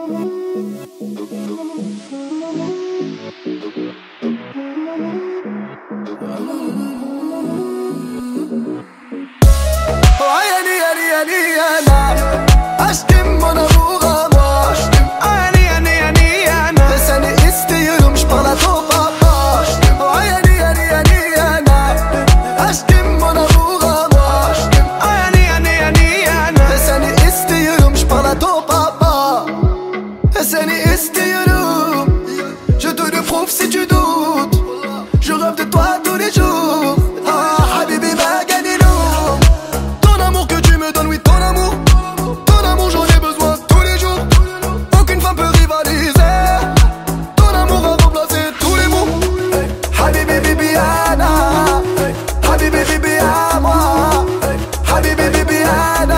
Aşkım bana vuramaz. Aşkım ani ani ani ana. Seni istiyorum şpalato baba. Aşkım ani ani ani ana. Aşkım bana vuramaz. Aşkım ani ani ani ana. Seni istiyorum şpalato baba. Seni istiyorum. Je te le prouve si tu doutes. Je rêve de toi tous les jours. Ah habibi maganino. Ton amour que tu me donnes, oui ton amour. Ton amour j'en ai besoin tous les jours. Aucune femme peut rivaliser. Ton amour a remplacé tous les mots. Habibi Bibiana. Habibi Bibi à moi. Habibi Bibiana.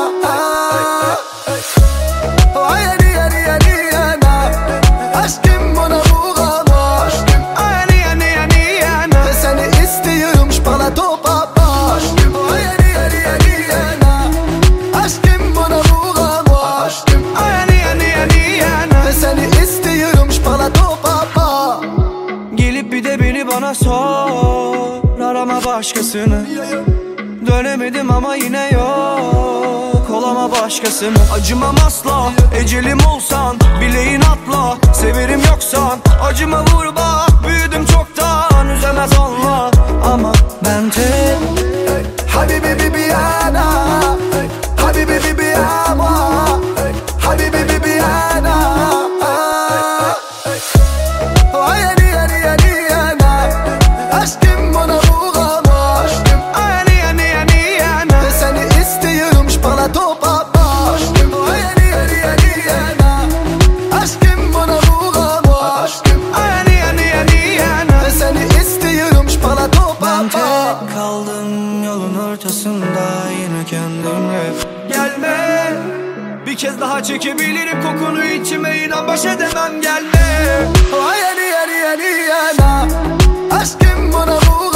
Ayani yani yani yana. Aşkım bana vuramaz. Aşkım ayani yani yani yana. Seni istiyorum şpalato baba. Aşkım ayani yani yani yana. Aşkım bana vuramaz. Aşkım ayani yani yani yana. Seni istiyorum şpalato baba. Gelip bir de beni bana sor, arama başkasını. Dönemedim ama yine yok, olama başkası mı? Acımam asla, ecelim olsan, bileğin atla. Severim yoksan, acıma vur bak, büyüdüm çoktan. Üzemez olma ama ben tek. Habibi Bibiana. Habibi Bibi à moi. Habibi Bibiana. Ayani yani yani yana. Aşkım bana vuramaz. Aşkım ayani yani yani yana. Seni istiyorum şpalato baba. Aşkım ayani yani yani yana. Aşkım bana vuramaz. Aşkım ayani yani yani yana. Seni istiyorum şpalato Ben baba. tek kaldım yolun ortasında, yine kendimle. Gelme, bir kez daha çekebilirim kokunu içime, inan baş edemem, gelme. Ayani yani yani yana. Aşkım bana vuramaz.